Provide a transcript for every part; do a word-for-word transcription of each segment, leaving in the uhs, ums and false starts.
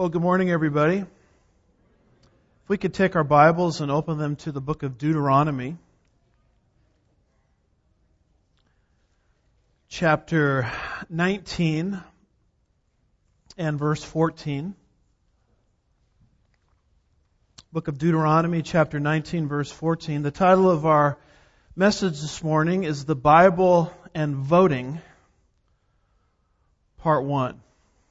Well, good morning, everybody. If we could take our Bibles and open them to the book of Deuteronomy, chapter nineteen and verse fourteen. Book of Deuteronomy, chapter nineteen, verse fourteen. The title of our message this morning is The Bible and Voting, Part one.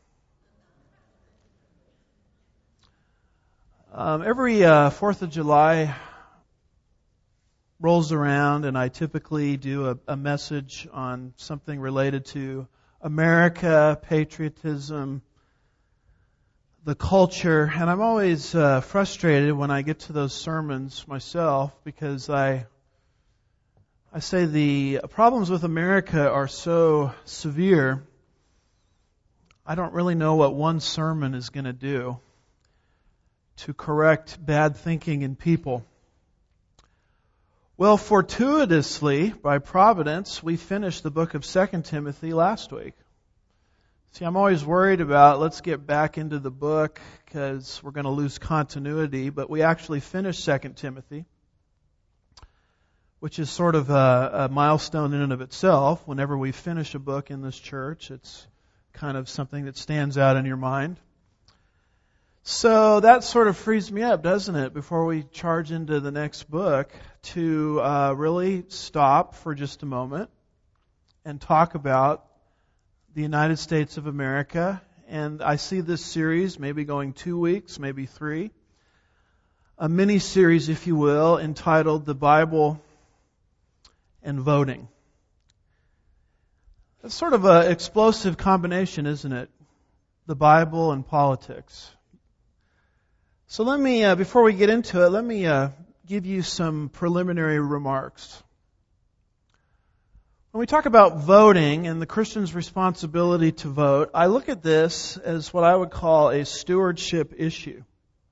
Um, every uh, fourth of July rolls around, and I typically do a, a message on something related to America, patriotism, the culture, and I'm always uh, frustrated when I get to those sermons myself because I I say the problems with America are so severe, I don't really know what one sermon is going to do to correct bad thinking in people. Well, fortuitously, by providence, we finished the book of Second Timothy last week. See, I'm always worried about, let's get back into the book because we're going to lose continuity, but we actually finished Second Timothy, which is sort of a, a milestone in and of itself. Whenever we finish a book in this church, it's kind of something that stands out in your mind. So that sort of frees me up, doesn't it, before we charge into the next book, to uh, really stop for just a moment and talk about the United States of America. And I see this series maybe going two weeks, maybe three, a mini-series, if you will, entitled The Bible and Voting. That's sort of an explosive combination, isn't it? The Bible and politics. So let me, uh, before we get into it, let me uh, give you some preliminary remarks. When we talk about voting and the Christian's responsibility to vote, I look at this as what I would call a stewardship issue.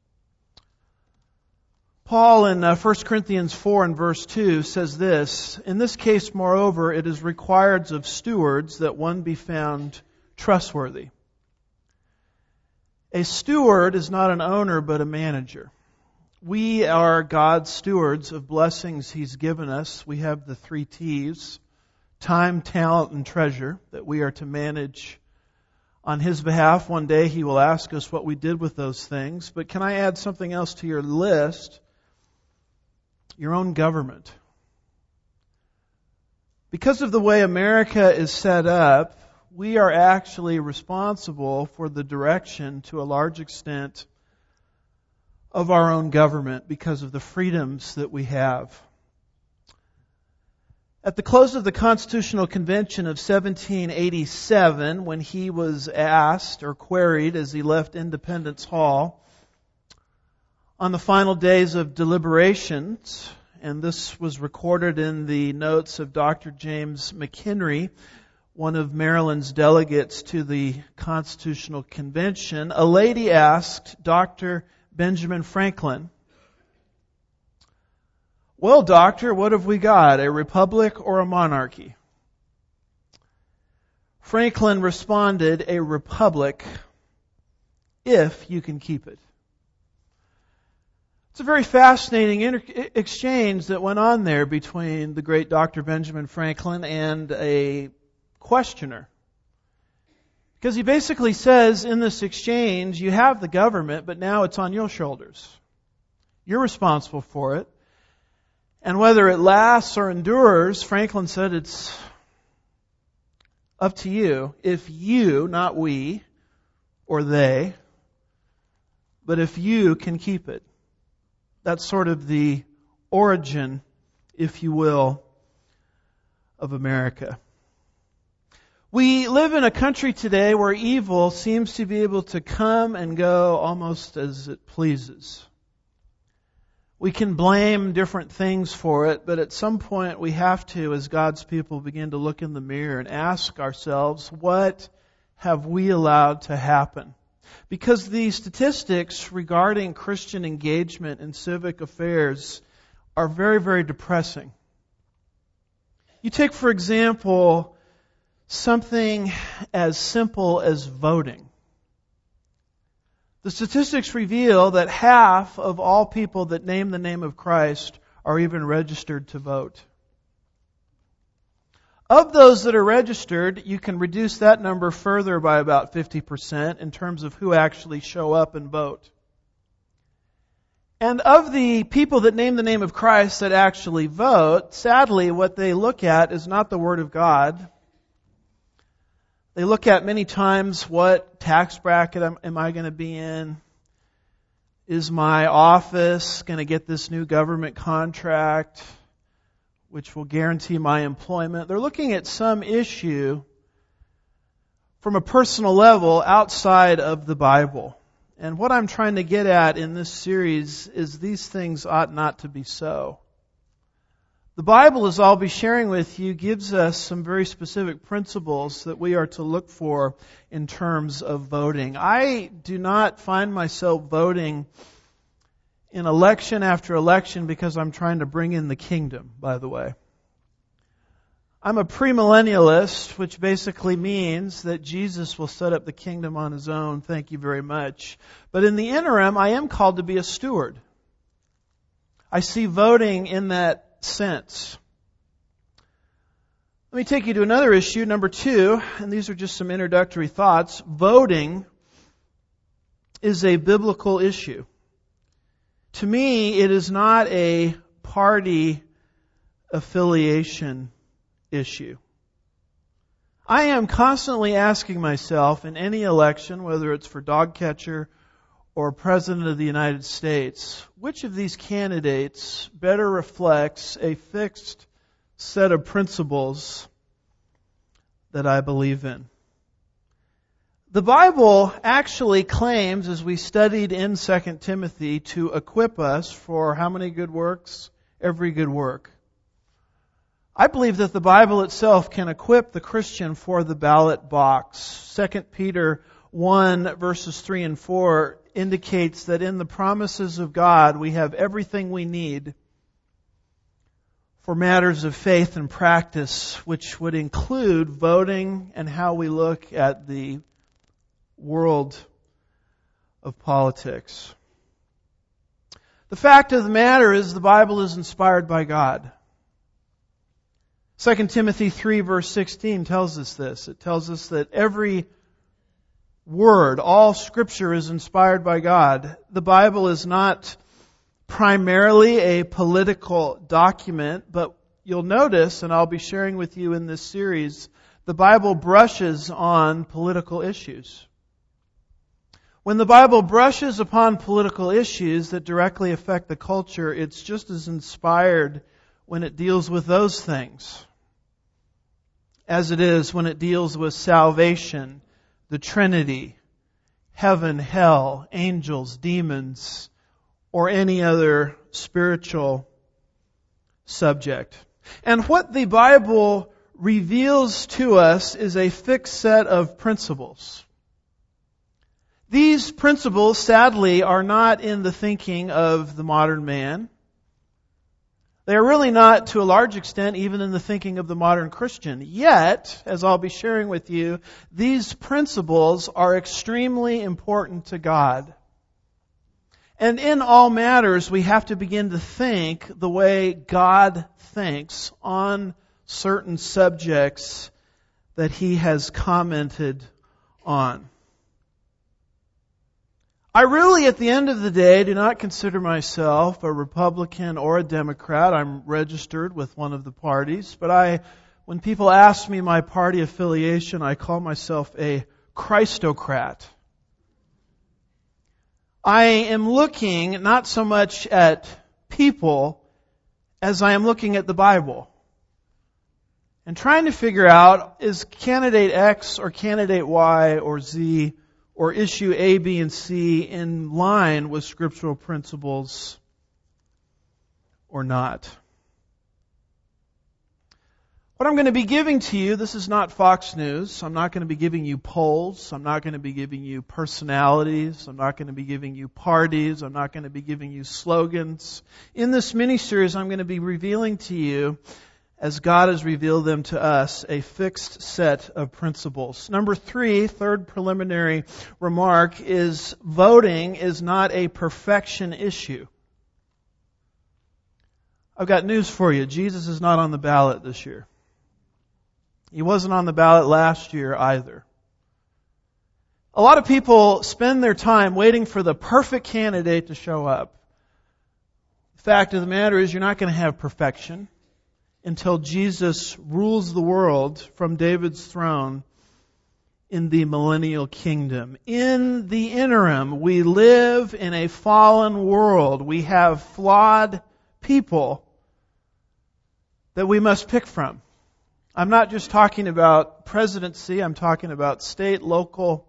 Paul in uh, First Corinthians four and verse two says this, "In this case, moreover, it is required of stewards that one be found trustworthy." A steward is not an owner, but a manager. We are God's stewards of blessings He's given us. We have the three T's, time, talent, and treasure, that we are to manage on His behalf. One day He will ask us what we did with those things. But can I add something else to your list? Your own government. Because of the way America is set up, we are actually responsible for the direction, to a large extent, of our own government because of the freedoms that we have. At the close of the Constitutional Convention of seventeen eighty-seven, when he was asked or queried as he left Independence Hall, on the final days of deliberations, and this was recorded in the notes of Doctor James McHenry, one of Maryland's delegates to the Constitutional Convention, a lady asked Doctor Benjamin Franklin, "Well, doctor, what have we got, a republic or a monarchy?" Franklin responded, "A republic, if you can keep it." It's a very fascinating inter- exchange that went on there between the great Doctor Benjamin Franklin and a questioner. Because he basically says in this exchange, you have the government, but now it's on your shoulders. You're responsible for it. And whether it lasts or endures, Franklin said it's up to you. If you, not we or they, but if you can keep it. That's sort of the origin, if you will, of America. We live in a country today where evil seems to be able to come and go almost as it pleases. We can blame different things for it, but at some point we have to, as God's people, begin to look in the mirror and ask ourselves, what have we allowed to happen? Because the statistics regarding Christian engagement in civic affairs are very, very depressing. You take, for example, something as simple as voting. The statistics reveal that half of all people that name the name of Christ are even registered to vote. Of those that are registered, you can reduce that number further by about fifty percent in terms of who actually show up and vote. And of the people that name the name of Christ that actually vote, sadly, what they look at is not the Word of God. They look at many times, what tax bracket am, am I going to be in? Is my office going to get this new government contract, which will guarantee my employment? They're looking at some issue from a personal level outside of the Bible. And what I'm trying to get at in this series is these things ought not to be so. The Bible, as I'll be sharing with you, gives us some very specific principles that we are to look for in terms of voting. I do not find myself voting in election after election because I'm trying to bring in the kingdom, by the way. I'm a premillennialist, which basically means that Jesus will set up the kingdom on His own. Thank you very much. But in the interim, I am called to be a steward. I see voting in that sense. Let me take you to another issue, number two, and these are just some introductory thoughts. Voting is a biblical issue. To me, it is not a party affiliation issue. I am constantly asking myself in any election, whether it's for dog catcher or President of the United States, which of these candidates better reflects a fixed set of principles that I believe in? The Bible actually claims, as we studied in Second Timothy, to equip us for how many good works? Every good work. I believe that the Bible itself can equip the Christian for the ballot box. Second Peter one, verses three and four indicates that in the promises of God we have everything we need for matters of faith and practice, which would include voting and how we look at the world of politics. The fact of the matter is the Bible is inspired by God. Second Timothy three verse sixteen tells us this. It tells us that every word, all Scripture is inspired by God. The Bible is not primarily a political document, but you'll notice, and I'll be sharing with you in this series, the Bible brushes on political issues. When the Bible brushes upon political issues that directly affect the culture, it's just as inspired when it deals with those things as it is when it deals with salvation, the Trinity, heaven, hell, angels, demons, or any other spiritual subject. And what the Bible reveals to us is a fixed set of principles. These principles, sadly, are not in the thinking of the modern man. They are really not, to a large extent, even in the thinking of the modern Christian. Yet, as I'll be sharing with you, these principles are extremely important to God. And in all matters, we have to begin to think the way God thinks on certain subjects that He has commented on. I really, at the end of the day, do not consider myself a Republican or a Democrat. I'm registered with one of the parties. But I, when people ask me my party affiliation, I call myself a Christocrat. I am looking not so much at people as I am looking at the Bible. And trying to figure out, is candidate X or candidate Y or Z or issue A, B, and C in line with scriptural principles or not? What I'm going to be giving to you, this is not Fox News. I'm not going to be giving you polls. I'm not going to be giving you personalities. I'm not going to be giving you parties. I'm not going to be giving you slogans. In this mini-series, I'm going to be revealing to you as God has revealed them to us, a fixed set of principles. Number three, third preliminary remark, is voting is not a perfection issue. I've got news for you. Jesus is not on the ballot this year. He wasn't on the ballot last year either. A lot of people spend their time waiting for the perfect candidate to show up. The fact of the matter is, you're not going to have perfection until Jesus rules the world from David's throne in the millennial kingdom. In the interim, we live in a fallen world. We have flawed people that we must pick from. I'm not just talking about presidency, I'm talking about state, local,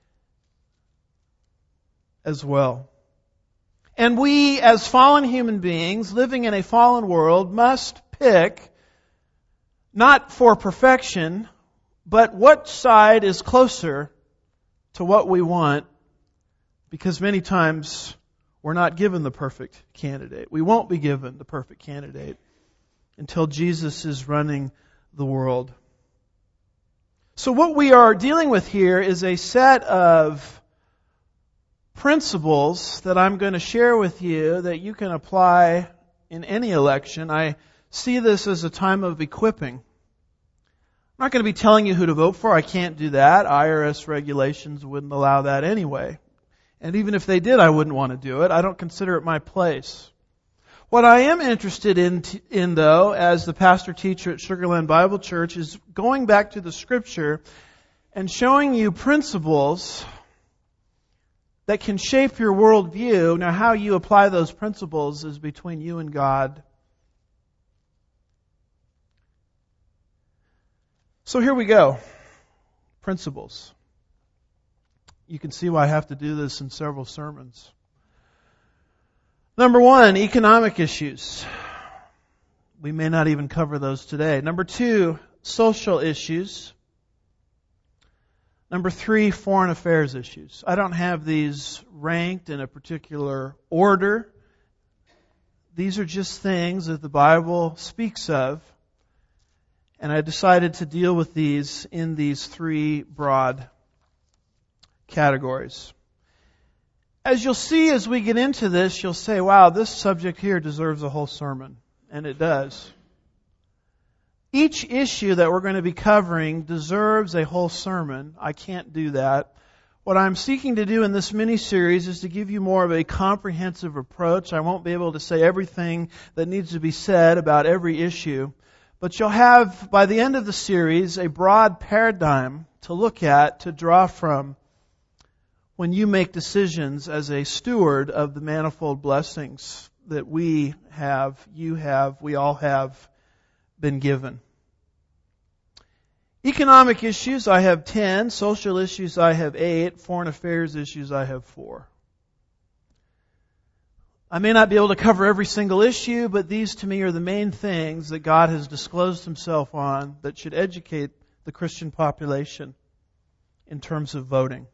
as well. And we, as fallen human beings living in a fallen world, must pick not for perfection, but what side is closer to what we want, because many times we're not given the perfect candidate. We won't be given the perfect candidate until Jesus is running the world. So what we are dealing with here is a set of principles that I'm going to share with you that you can apply in any election. I see this as a time of equipping. I'm not going to be telling you who to vote for. I can't do that. I R S regulations wouldn't allow that anyway. And even if they did, I wouldn't want to do it. I don't consider it my place. What I am interested in, in though, as the pastor-teacher at Sugarland Bible Church, is going back to the Scripture and showing you principles that can shape your worldview. Now, how you apply those principles is between you and God. So here we go. Principles. You can see why I have to do this in several sermons. Number one, economic issues. We may not even cover those today. Number two, social issues. Number three, foreign affairs issues. I don't have these ranked in a particular order. These are just things that the Bible speaks of. And I decided to deal with these in these three broad categories. As you'll see as we get into this, you'll say, wow, this subject here deserves a whole sermon. And it does. Each issue that we're going to be covering deserves a whole sermon. I can't do that. What I'm seeking to do in this mini-series is to give you more of a comprehensive approach. I won't be able to say everything that needs to be said about every issue. But you'll have, by the end of the series, a broad paradigm to look at, to draw from, when you make decisions as a steward of the manifold blessings that we have, you have, we all have been given. Economic issues, I have ten. Social issues, I have eight. Foreign affairs issues, I have four. I may not be able to cover every single issue, but these to me are the main things that God has disclosed Himself on that should educate the Christian population in terms of voting.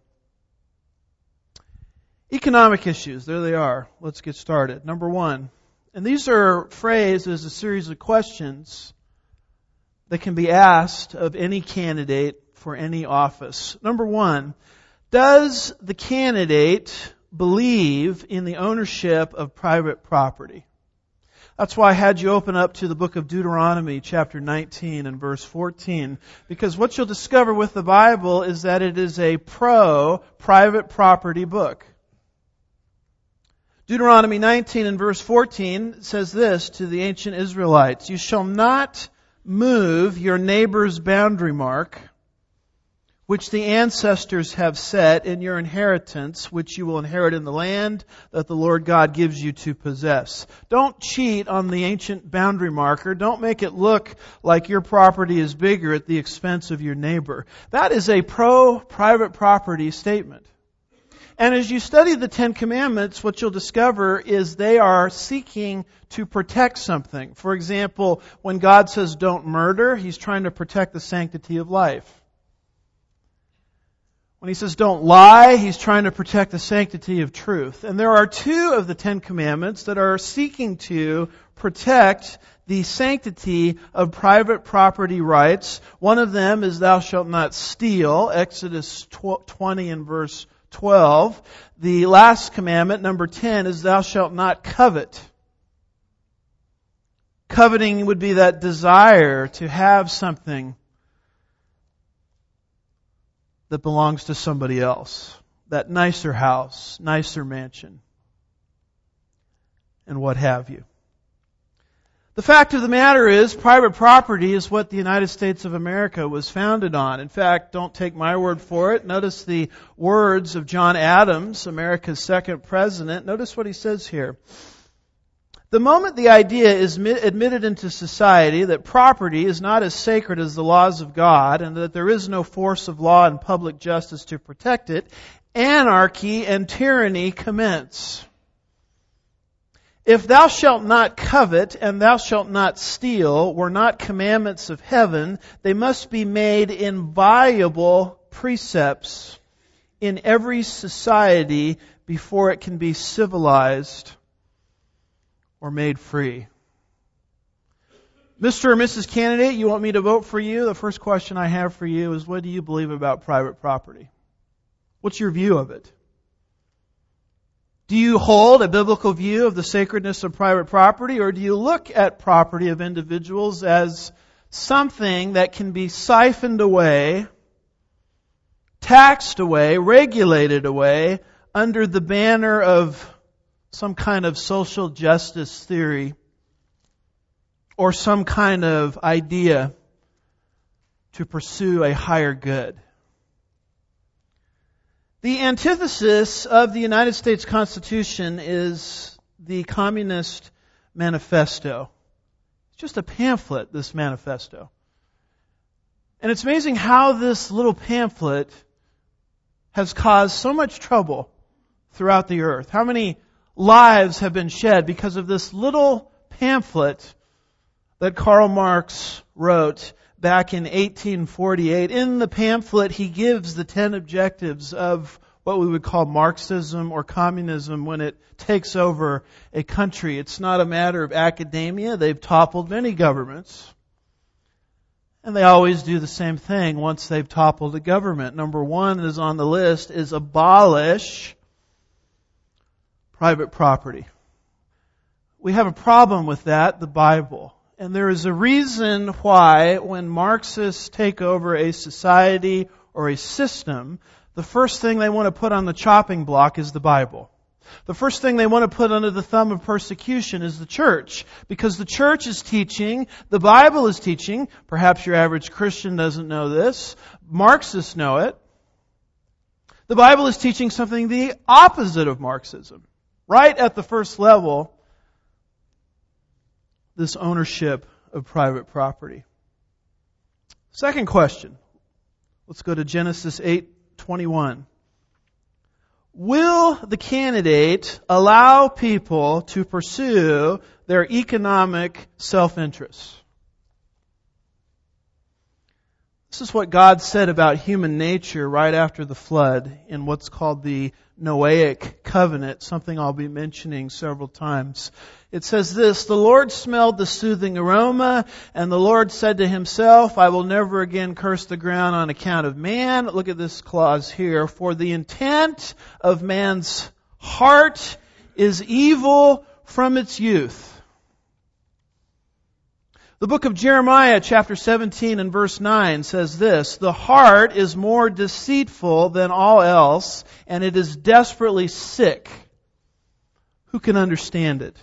Economic issues, there they are. Let's get started. Number one, and these are phrased as a series of questions that can be asked of any candidate for any office. Number one, does the candidate believe in the ownership of private property? That's why I had you open up to the book of Deuteronomy, chapter nineteen and verse fourteen. Because what you'll discover with the Bible is that it is a pro-private property book. Deuteronomy nineteen and verse fourteen says this to the ancient Israelites: "You shall not move your neighbor's boundary mark, which the ancestors have set in your inheritance, which you will inherit in the land that the Lord God gives you to possess." Don't cheat on the ancient boundary marker. Don't make it look like your property is bigger at the expense of your neighbor. That is a pro-private property statement. And as you study the Ten Commandments, what you'll discover is they are seeking to protect something. For example, when God says don't murder, He's trying to protect the sanctity of life. When He says don't lie, He's trying to protect the sanctity of truth. And there are two of the Ten Commandments that are seeking to protect the sanctity of private property rights. One of them is thou shalt not steal, Exodus twenty and verse twelve. The last commandment, number ten, is thou shalt not covet. Coveting would be that desire to have something that belongs to somebody else. That nicer house, nicer mansion, and what have you. The fact of the matter is, private property is what the United States of America was founded on. In fact, don't take my word for it. Notice the words of John Adams, America's second president. Notice what he says here. The moment the idea is admitted into society that property is not as sacred as the laws of God and that there is no force of law and public justice to protect it, anarchy and tyranny commence. If thou shalt not covet and thou shalt not steal were not commandments of heaven, they must be made inviolable precepts in every society before it can be civilized or made free. Mister or Missus Candidate, you want me to vote for you? The first question I have for you is, what do you believe about private property? What's your view of it? Do you hold a biblical view of the sacredness of private property, or do you look at property of individuals as something that can be siphoned away, taxed away, regulated away under the banner of some kind of social justice theory or some kind of idea to pursue a higher good? The antithesis of the United States Constitution is the Communist Manifesto. It's just a pamphlet, this manifesto. And it's amazing how this little pamphlet has caused so much trouble throughout the earth. How many lives have been shed because of this little pamphlet that Karl Marx wrote back in eighteen forty-eight. In the pamphlet, he gives the ten objectives of what we would call Marxism or communism when it takes over a country. It's not a matter of academia. They've toppled many governments. And they always do the same thing once they've toppled a government. Number one is on the list is abolish private property. We have a problem with that, the Bible. And there is a reason why when Marxists take over a society or a system, the first thing they want to put on the chopping block is the Bible. The first thing they want to put under the thumb of persecution is the church. Because the church is teaching, the Bible is teaching, perhaps your average Christian doesn't know this, Marxists know it. The Bible is teaching something the opposite of Marxism. Right at the first level, this ownership of private property. Second question. Let's go to Genesis eight twenty-one. Will the candidate allow people to pursue their economic self-interest? This is what God said about human nature right after the flood in what's called the Noahic covenant, something I'll be mentioning several times. It says this, the Lord smelled the soothing aroma, and the Lord said to himself, I will never again curse the ground on account of man. Look at this clause here. For the intent of man's heart is evil from its youth. The book of Jeremiah, chapter seventeen and verse nine says this, the heart is more deceitful than all else, and it is desperately sick. Who can understand it?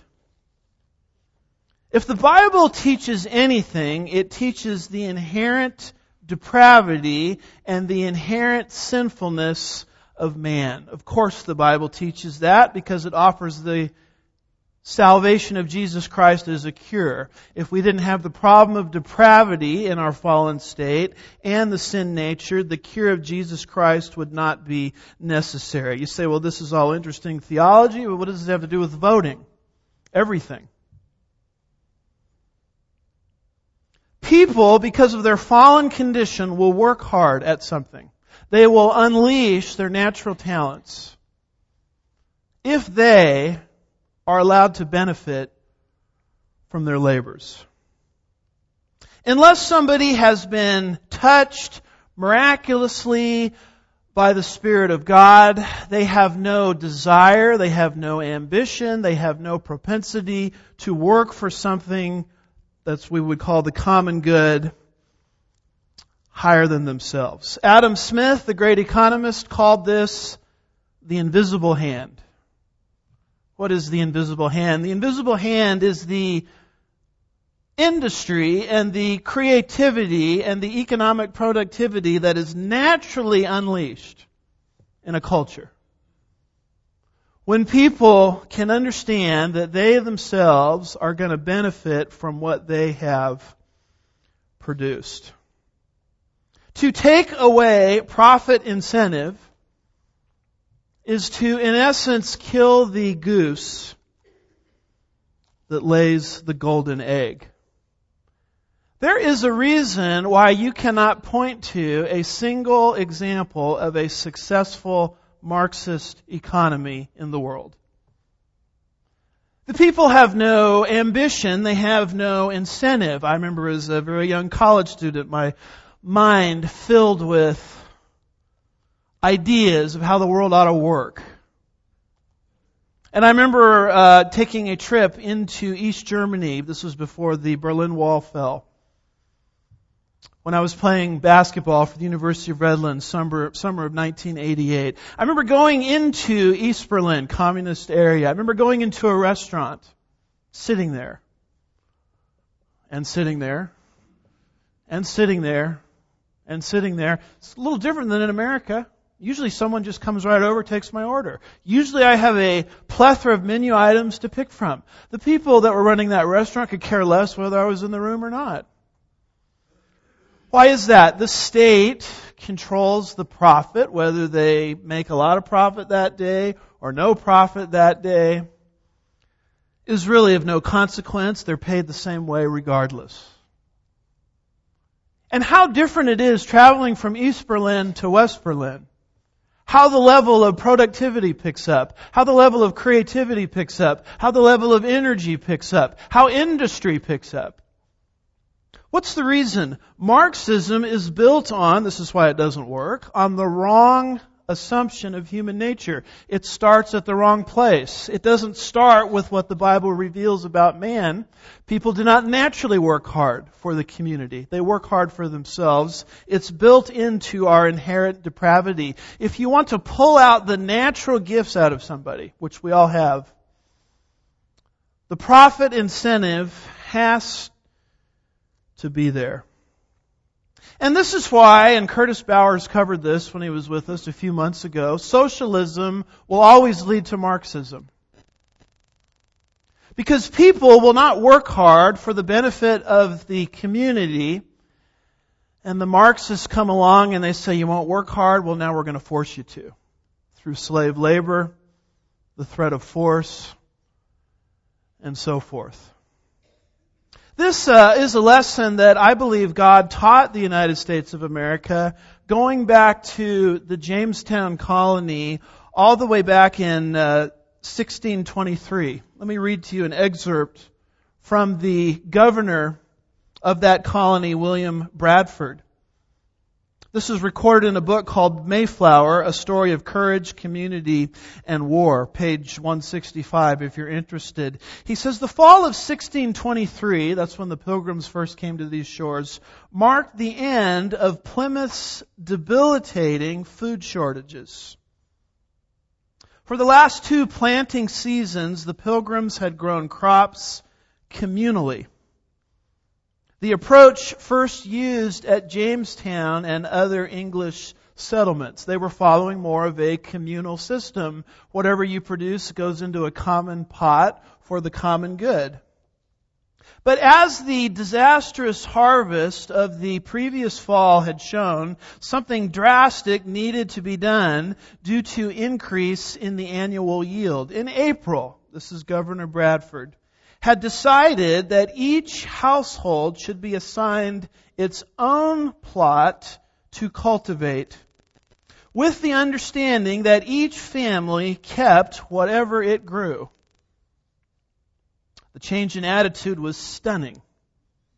If the Bible teaches anything, it teaches the inherent depravity and the inherent sinfulness of man. Of course, the Bible teaches that because it offers the salvation of Jesus Christ as a cure. If we didn't have the problem of depravity in our fallen state and the sin nature, the cure of Jesus Christ would not be necessary. You say, well, this is all interesting theology, but what does this have to do with voting? Everything. People, because of their fallen condition, will work hard at something. They will unleash their natural talents if they are allowed to benefit from their labors. Unless somebody has been touched miraculously by the Spirit of God, they have no desire, they have no ambition, they have no propensity to work for something that's we would call the common good higher than themselves. Adam Smith, the great economist, called this the invisible hand. What is the invisible hand? The invisible hand is the industry and the creativity and the economic productivity that is naturally unleashed in a culture. When people can understand that they themselves are going to benefit from what they have produced. To take away profit incentive is to, in essence, kill the goose that lays the golden egg. There is a reason why you cannot point to a single example of a successful Marxist economy in the world. The people have no ambition, they have no incentive. I remember as a very young college student, my mind filled with ideas of how the world ought to work. And I remember uh, taking a trip into East Germany. This was before the Berlin Wall fell. When I was playing basketball for the University of Redlands, summer, summer of nineteen eighty-eight. I remember going into East Berlin, communist area. I remember going into a restaurant, sitting there, and sitting there, and sitting there, and sitting there. It's a little different than in America. Usually someone just comes right over, takes my order. Usually I have a plethora of menu items to pick from. The people that were running that restaurant could care less whether I was in the room or not. Why is that? The state controls the profit, whether they make a lot of profit that day or no profit that day is really of no consequence. They're paid the same way regardless. And how different it is traveling from East Berlin to West Berlin. How the level of productivity picks up. How the level of creativity picks up. How the level of energy picks up. How industry picks up. What's the reason? Marxism is built on, this is why it doesn't work, on the wrong assumption of human nature. It starts at the wrong place. It doesn't start with what the Bible reveals about man. People do not naturally work hard for the community. They work hard for themselves. It's built into our inherent depravity. If you want to pull out the natural gifts out of somebody, which we all have, the profit incentive has to be there. And this is why, and Curtis Bowers covered this when he was with us a few months ago, socialism will always lead to Marxism. Because people will not work hard for the benefit of the community, and the Marxists come along and they say, you won't work hard? Well, now we're going to force you to. Through slave labor, the threat of force, and so forth. This uh, is a lesson that I believe God taught the United States of America going back to the Jamestown colony all the way back in uh, sixteen twenty-three. Let me read to you an excerpt from the governor of that colony, William Bradford. This is recorded in a book called Mayflower, A Story of Courage, Community, and War, page one sixty-five if you're interested. He says, the fall of sixteen twenty-three, that's when the Pilgrims first came to these shores, marked the end of Plymouth's debilitating food shortages. For the last two planting seasons, the Pilgrims had grown crops communally. The approach first used at Jamestown and other English settlements. They were following more of a communal system. Whatever you produce goes into a common pot for the common good. But as the disastrous harvest of the previous fall had shown, something drastic needed to be done due to increase in the annual yield. In April, this is Governor Bradford, had decided that each household should be assigned its own plot to cultivate, with the understanding that each family kept whatever it grew. The change in attitude was stunning.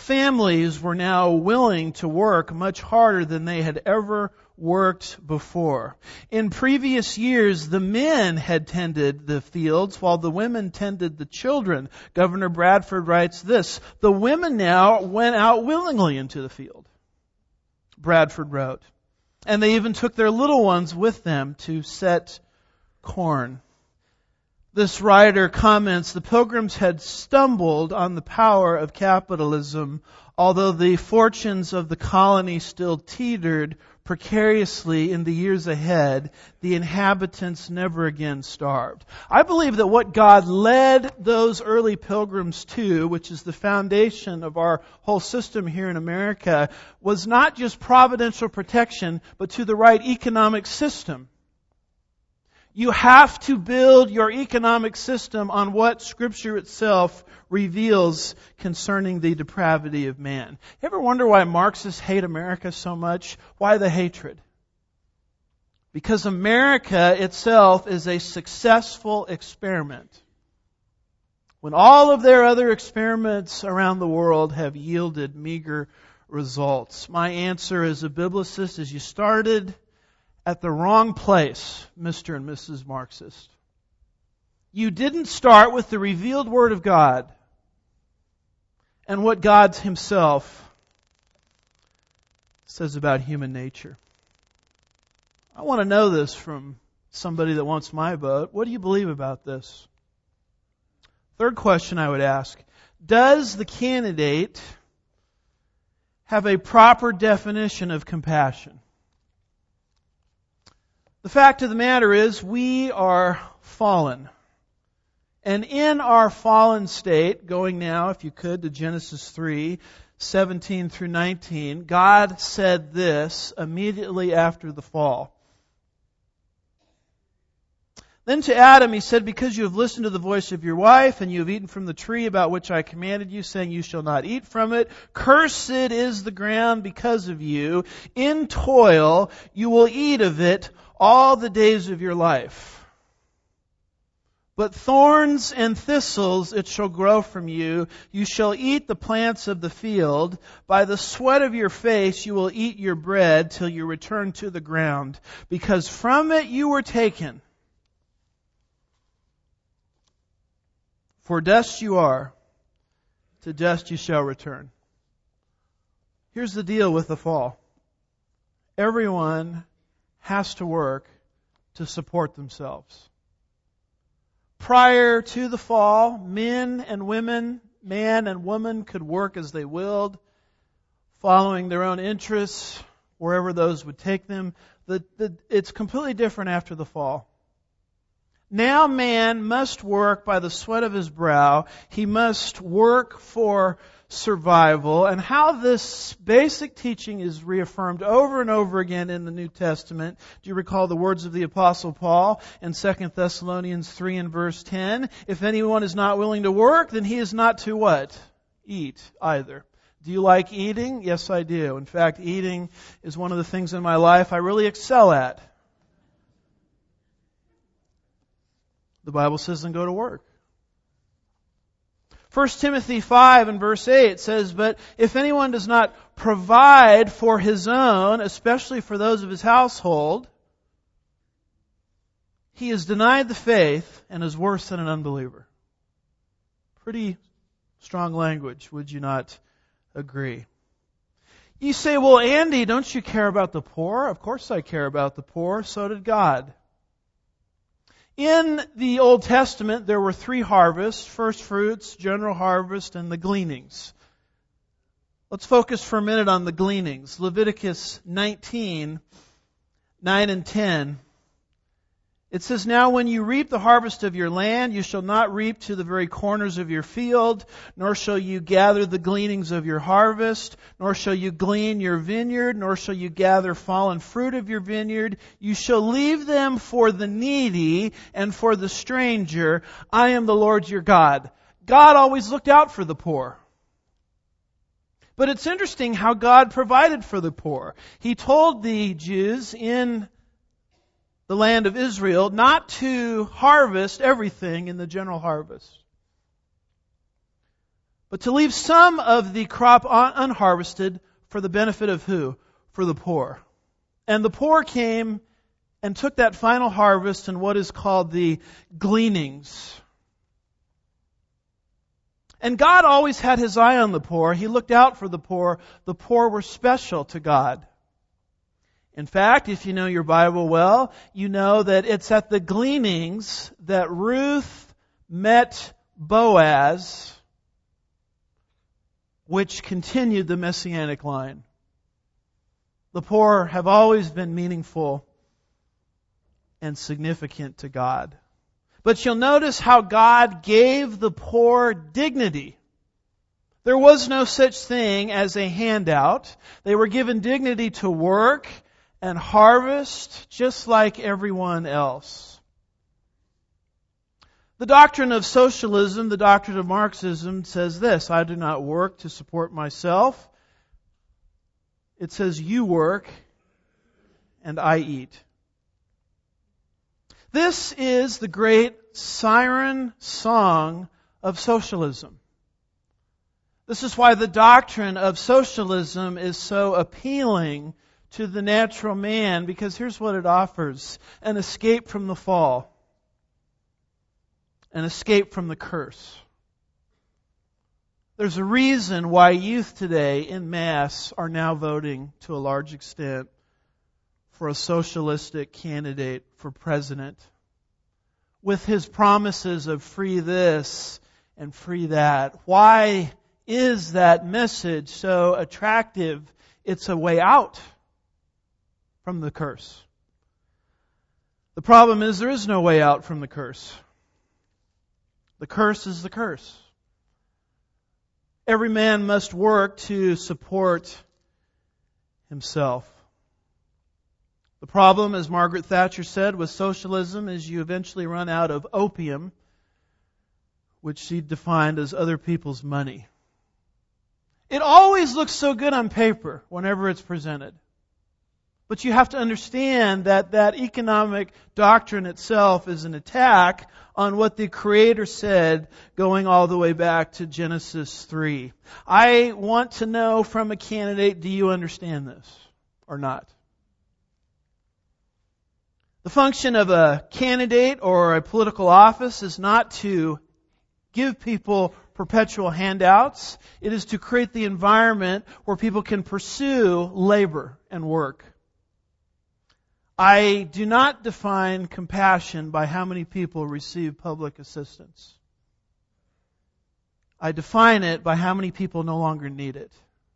Families were now willing to work much harder than they had ever worked before. In previous years, the men had tended the fields while the women tended the children. Governor Bradford writes this, "The women now went out willingly into the field," Bradford wrote. "And they even took their little ones with them to set corn." This writer comments, "The Pilgrims had stumbled on the power of capitalism, although the fortunes of the colony still teetered precariously in the years ahead. The inhabitants never again starved." I believe that what God led those early pilgrims to, which is the foundation of our whole system here in America, was not just providential protection, but to the right economic system. You have to build your economic system on what Scripture itself reveals concerning the depravity of man. You ever wonder why Marxists hate America so much? Why the hatred? Because America itself is a successful experiment, when all of their other experiments around the world have yielded meager results. My answer as a biblicist is, you started at the wrong place, Mister and Missus Marxist. You didn't start with the revealed Word of God and what God Himself says about human nature. I want to know this from somebody that wants my vote. What do you believe about this? Third question I would ask, does the candidate have a proper definition of compassion? The fact of the matter is, we are fallen. And in our fallen state, going now, if you could, to Genesis three, seventeen through nineteen, God said this immediately after the fall. Then to Adam He said, "Because you have listened to the voice of your wife, and you have eaten from the tree about which I commanded you, saying, 'You shall not eat from it,' cursed is the ground because of you. In toil you will eat of it all the days of your life. But thorns and thistles it shall grow from you. You shall eat the plants of the field. By the sweat of your face you will eat your bread till you return to the ground, because from it you were taken. For dust you are, to dust you shall return." Here's the deal with the fall. Everyone has to work to support themselves. Prior to the fall, men and women, man and woman could work as they willed, following their own interests, wherever those would take them. The, the, it's completely different after the fall. Now man must work by the sweat of his brow. He must work for survival. And how this basic teaching is reaffirmed over and over again in the New Testament. Do you recall the words of the Apostle Paul in Second Thessalonians three and verse ten? "If anyone is not willing to work, then he is not to" what? Eat either. Do you like eating? Yes, I do. In fact, eating is one of the things in my life I really excel at. The Bible says, "Then go to work." First Timothy five and verse eight says, "But if anyone does not provide for his own, especially for those of his household, he is denied the faith and is worse than an unbeliever." Pretty strong language, would you not agree? You say, "Well, Andy, don't you care about the poor?" Of course I care about the poor. So did God. In the Old Testament, there were three harvests: first fruits, general harvest, and the gleanings. Let's focus for a minute on the gleanings. Leviticus nineteen, nine and ten. It says, "Now when you reap the harvest of your land, you shall not reap to the very corners of your field, nor shall you gather the gleanings of your harvest, nor shall you glean your vineyard, nor shall you gather fallen fruit of your vineyard. You shall leave them for the needy and for the stranger. I am the Lord your God." God always looked out for the poor. But it's interesting how God provided for the poor. He told the Jews in the land of Israel not to harvest everything in the general harvest. but to leave some of the crop un- unharvested for the benefit of who? For the poor. And the poor came and took that final harvest in what is called the gleanings. And God always had His eye on the poor. He looked out for the poor. The poor were special to God. In fact, if you know your Bible well, you know that it's at the gleanings that Ruth met Boaz, which continued the Messianic line. The poor have always been meaningful and significant to God. But you'll notice how God gave the poor dignity. There was no such thing as a handout. They were given dignity to work and harvest just like everyone else. The doctrine of socialism, the doctrine of Marxism says this: I do not work to support myself. It says you work and I eat. This is the great siren song of socialism. This is why the doctrine of socialism is so appealing to the natural man, because here's what it offers: an escape from the fall, an escape from the curse. There's a reason why youth today in mass are now voting to a large extent for a socialistic candidate for president, with his promises of free this and free that. Why is that message so attractive? It's a way out from the curse. The problem is there is no way out from the curse. The curse is the curse. Every man must work to support himself. The problem, as Margaret Thatcher said, with socialism is you eventually run out of opium, which she defined as other people's money. It always looks so good on paper whenever it's presented. But you have to understand that that economic doctrine itself is an attack on what the Creator said going all the way back to Genesis three. I want to know from a candidate, do you understand this or not? The function of a candidate or a political office is not to give people perpetual handouts. It is to create the environment where people can pursue labor and work. I do not define compassion by how many people receive public assistance. I define it by how many people no longer need it.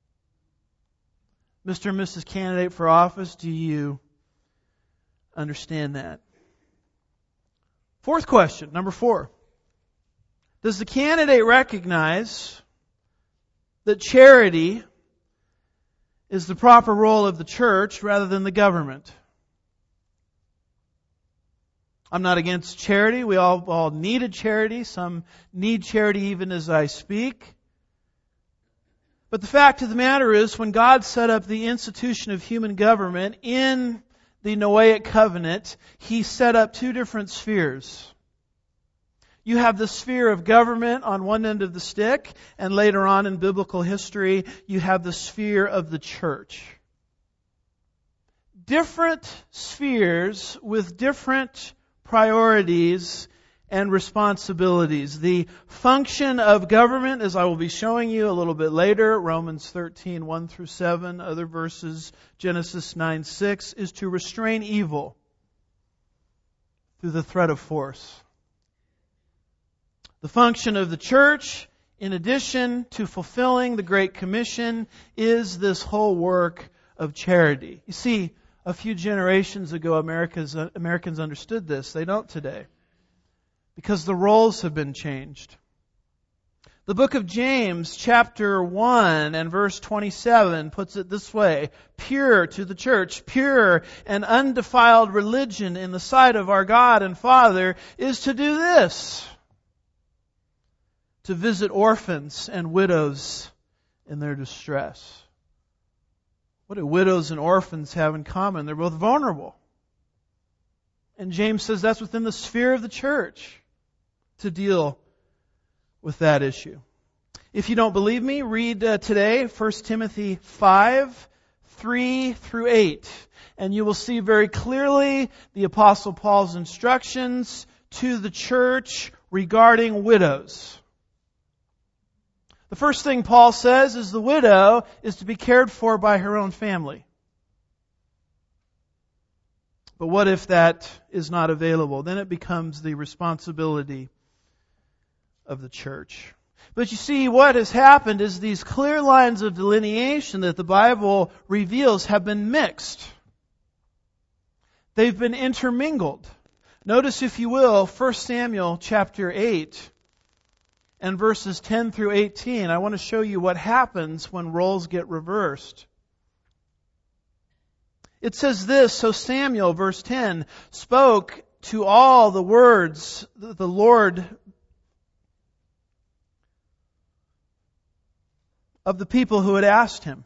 Mister and Missus Candidate for office, do you understand that? Fourth question, number four. Does the candidate recognize that charity is the proper role of the church rather than the government? I'm not against charity. We all, all needed charity. Some need charity even as I speak. But the fact of the matter is, when God set up the institution of human government in the Noahic covenant, He set up two different spheres. You have the sphere of government on one end of the stick, and later on in biblical history, you have the sphere of the church. Different spheres with different priorities and responsibilities. The function of government, as I will be showing you a little bit later, Romans thirteen, one through seven, other verses, Genesis nine, six, is to restrain evil through the threat of force. The function of the church, in addition to fulfilling the Great Commission, is this whole work of charity. You see, a few generations ago, America's, Americans understood this. They don't today, because the roles have been changed. The book of James, chapter one and verse twenty-seven, puts it this way: pure to the church, pure and undefiled religion in the sight of our God and Father is to do this: to visit orphans and widows in their distress. What do widows and orphans have in common? They're both vulnerable. And James says that's within the sphere of the church to deal with that issue. If you don't believe me, read uh, today First Timothy five, three through eight. And you will see very clearly the Apostle Paul's instructions to the church regarding widows. The first thing Paul says is the widow is to be cared for by her own family. But what if that is not available? Then it becomes the responsibility of the church. But you see, what has happened is these clear lines of delineation that the Bible reveals have been mixed. They've been intermingled. Notice, if you will, First Samuel chapter eight and verses ten through eighteen. I want to show you what happens when roles get reversed. It says this, so Samuel, verse ten, spoke to all the words that the Lord of the people who had asked him.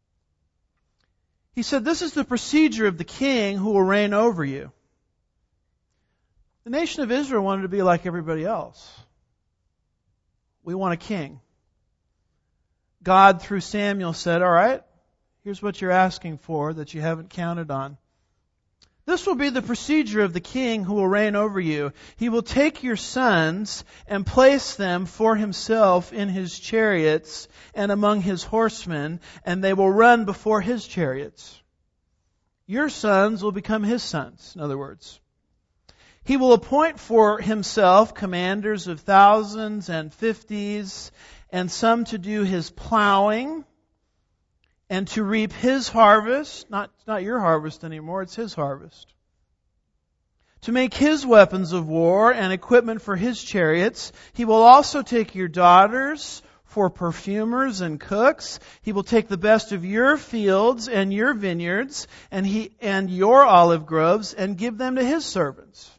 He said, this is the procedure of the king who will reign over you. The nation of Israel wanted to be like everybody else. We want a king. God, through Samuel, said, all right, here's what you're asking for that you haven't counted on. This will be the procedure of the king who will reign over you. He will take your sons and place them for himself in his chariots and among his horsemen, and they will run before his chariots. Your sons will become his sons, in other words. He will appoint for himself commanders of thousands and fifties, and some to do his plowing and to reap his harvest. Not, not your harvest anymore, it's his harvest. To make his weapons of war and equipment for his chariots. He will also take your daughters for perfumers and cooks. He will take the best of your fields and your vineyards and he and your olive groves and give them to his servants.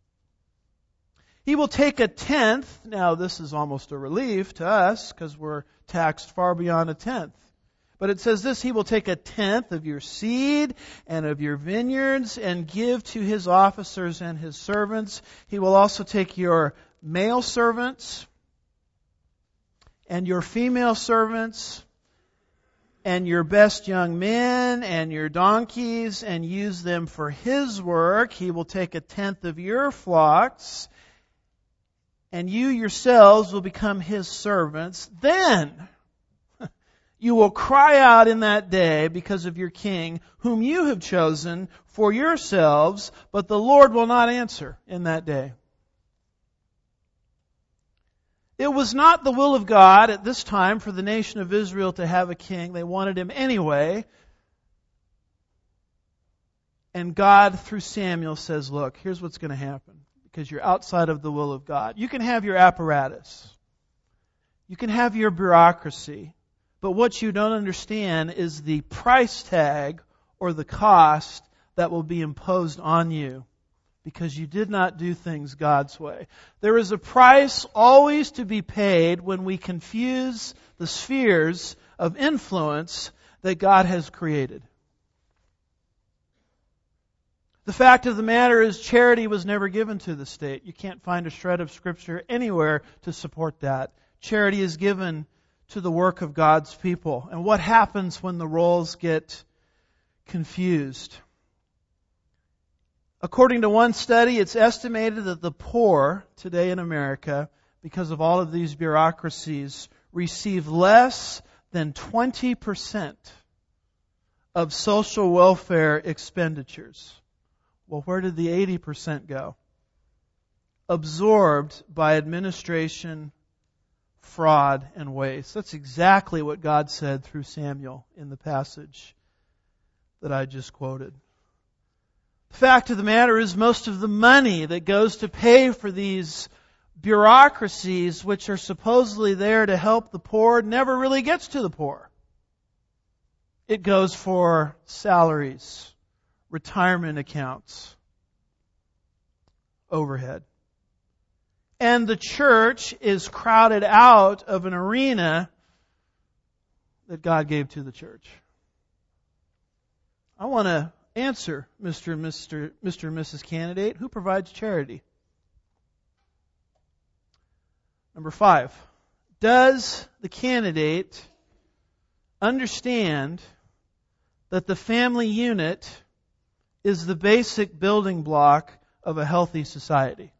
He will take a tenth. Now this is almost a relief to us because we're taxed far beyond a tenth. But it says this, he will take a tenth of your seed and of your vineyards and give to his officers and his servants. He will also take your male servants and your female servants and your best young men and your donkeys and use them for his work. He will take a tenth of your flocks, and you yourselves will become his servants. Then you will cry out in that day because of your king, whom you have chosen for yourselves, but the Lord will not answer in that day. It was not the will of God at this time for the nation of Israel to have a king. They wanted him anyway. And God, through Samuel, says, look, here's what's going to happen. Because you're outside of the will of God. You can have your apparatus. You can have your bureaucracy. But what you don't understand is the price tag or the cost that will be imposed on you because you did not do things God's way. There is a price always to be paid when we confuse the spheres of influence that God has created. The fact of the matter is charity was never given to the state. You can't find a shred of Scripture anywhere to support that. Charity is given to the work of God's people. And what happens when the roles get confused? According to one study, it's estimated that the poor today in America, because of all of these bureaucracies, receive less than twenty percent of social welfare expenditures. Well, where did the eighty percent go? Absorbed by administration, fraud, and waste. That's exactly what God said through Samuel in the passage that I just quoted. The fact of the matter is most of the money that goes to pay for these bureaucracies, which are supposedly there to help the poor, never really gets to the poor. It goes for salaries, retirement accounts, overhead. And the church is crowded out of an arena that God gave to the church. I want to answer, Mister and Mister Mister and Missus Candidate, who provides charity? Number five, does the candidate understand that the family unit is the basic building block of a healthy society?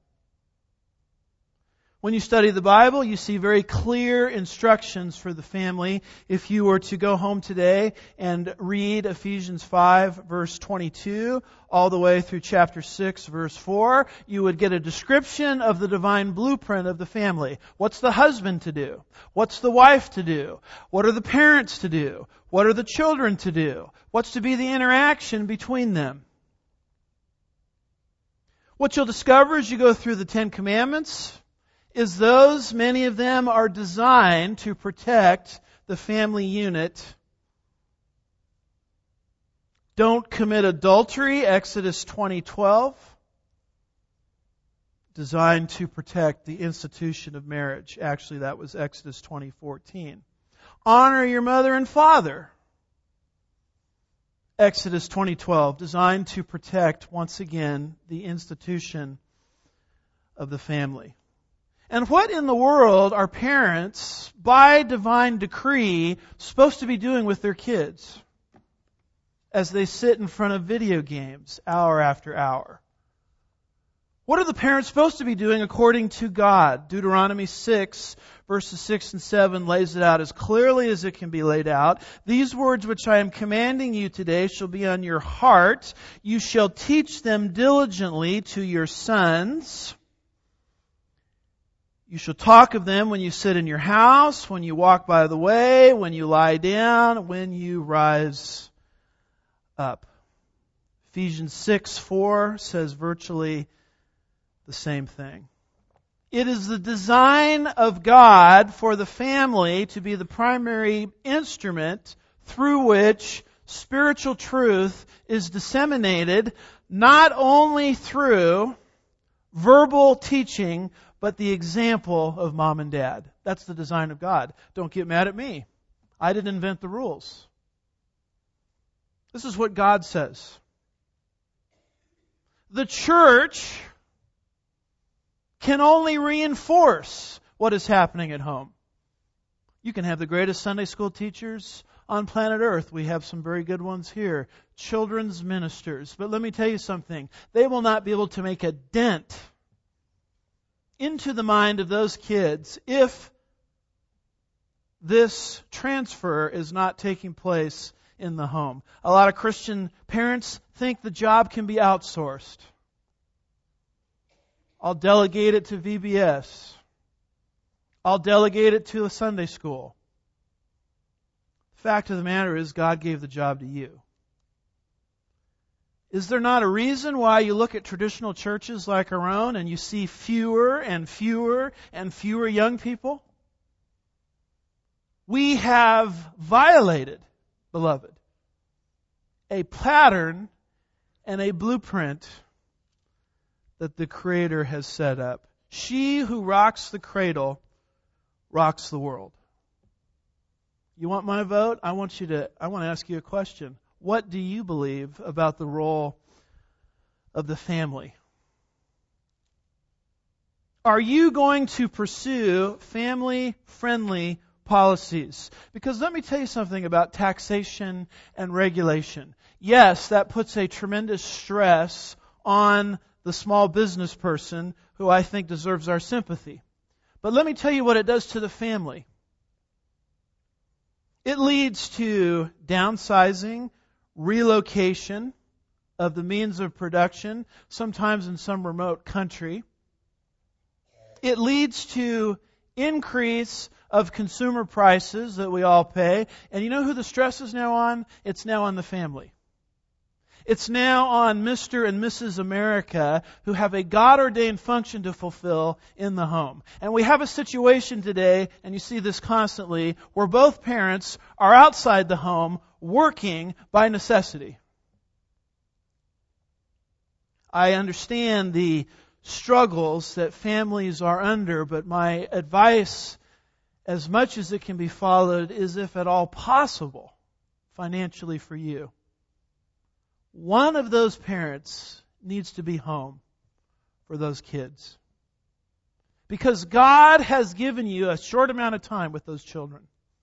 When you study the Bible, you see very clear instructions for the family. If you were to go home today and read Ephesians five, verse twenty-two, all the way through chapter six, verse four, you would get a description of the divine blueprint of the family. What's the husband to do? What's the wife to do? What are the parents to do? What are the children to do? What's to be the interaction between them? What you'll discover as you go through the Ten Commandments is those, many of them, are designed to protect the family unit. Don't commit adultery, Exodus twenty twelve. Designed to protect the institution of marriage. Actually, that was Exodus twenty fourteen. Honor your mother and father. Exodus twenty twelve. Designed to protect, once again, the institution of the family. And what in the world are parents, by divine decree, supposed to be doing with their kids as they sit in front of video games hour after hour? What are the parents supposed to be doing according to God? Deuteronomy six, verses six and seven lays it out as clearly as it can be laid out. These words which I am commanding you today shall be on your heart. You shall teach them diligently to your sons. You shall talk of them when you sit in your house, when you walk by the way, when you lie down, when you rise up. Ephesians six four says virtually the same thing. It is the design of God for the family to be the primary instrument through which spiritual truth is disseminated, not only through verbal teaching, but the example of mom and dad. That's the design of God. Don't get mad at me. I didn't invent the rules. This is what God says. The church can only reinforce what is happening at home. You can have the greatest Sunday school teachers on planet Earth. We have some very good ones here. Children's ministers. But let me tell you something. They will not be able to make a dent into the mind of those kids if this transfer is not taking place in the home. A lot of Christian parents think the job can be outsourced. I'll delegate it to V B S. I'll delegate it to a Sunday school. The fact of the matter is, God gave the job to you. Is there not a reason why you look at traditional churches like our own and you see fewer and fewer and fewer young people? We have violated, beloved, a pattern and a blueprint that the Creator has set up. She who rocks the cradle rocks the world. You want my vote? I want you to I want to ask you a question. What do you believe about the role of the family? Are you going to pursue family-friendly policies? Because let me tell you something about taxation and regulation. Yes, that puts a tremendous stress on the small business person who I think deserves our sympathy. But let me tell you what it does to the family. It leads to downsizing, relocation of the means of production, sometimes in some remote country. It leads to increase of consumer prices that we all pay. And you know who the stress is now on? It's now on the family. It's now on Mister and Missus America who have a God-ordained function to fulfill in the home. And we have a situation today, and you see this constantly, where both parents are outside the home working by necessity. I understand the struggles that families are under, but my advice, as much as it can be followed, is if at all possible, financially for you, one of those parents needs to be home for those kids. Because God has given you a short amount of time with those children.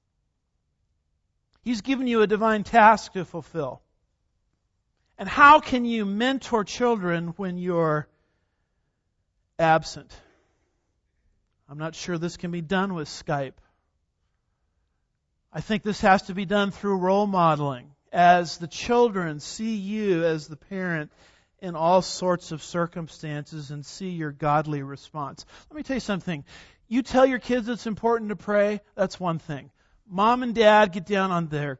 He's given you a divine task to fulfill. And how can you mentor children when you're absent? I'm not sure this can be done with Skype. I think this has to be done through role modeling, as the children see you as the parent in all sorts of circumstances and see your godly response. Let me tell you something. You tell your kids it's important to pray, that's one thing. Mom and dad get down on their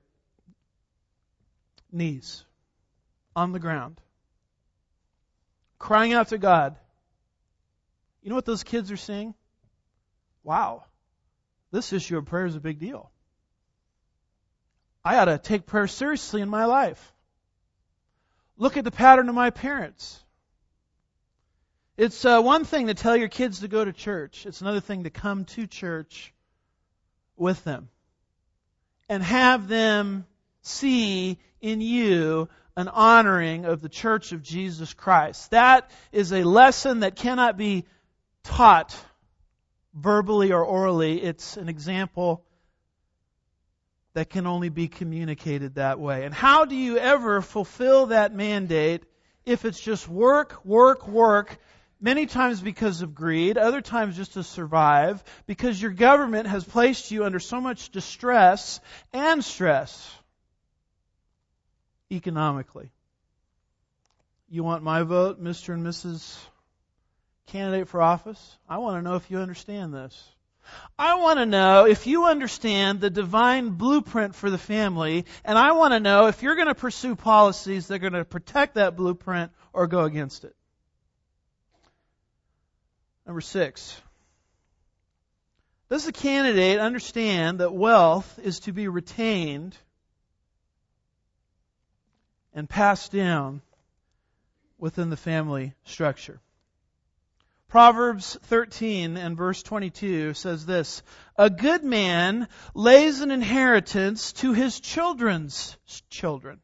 knees, on the ground, crying out to God. You know what those kids are saying? Wow, this issue of prayer is a big deal. I ought to take prayer seriously in my life. Look at the pattern of my parents. It's uh, one thing to tell your kids to go to church. It's another thing to come to church with them and have them see in you an honoring of the Church of Jesus Christ. That is a lesson that cannot be taught verbally or orally. It's an example that can only be communicated that way. And how do you ever fulfill that mandate if it's just work, work, work, many times because of greed, other times just to survive, because your government has placed you under so much distress and stress economically? You want my vote, Mister and Missus Candidate for office? I want to know if you understand this. I want to know if you understand the divine blueprint for the family, and I want to know if you're going to pursue policies that are going to protect that blueprint or go against it. Number six. Does the candidate understand that wealth is to be retained and passed down within the family structure? Proverbs thirteen and verse twenty-two says this: a good man lays an inheritance to his children's children.